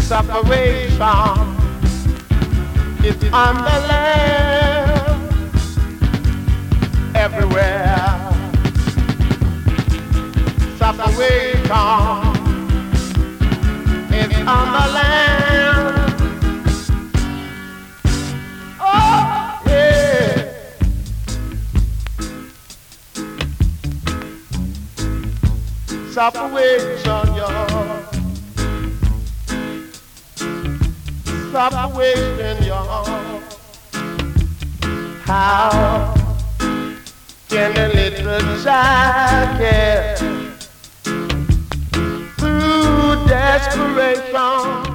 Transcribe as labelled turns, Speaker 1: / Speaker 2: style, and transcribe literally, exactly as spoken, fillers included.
Speaker 1: Separation is on the land everywhere. Separation is on the land. Oh, yeah. Separation, y'all. Separation, y'all. How can a little child get through desperation?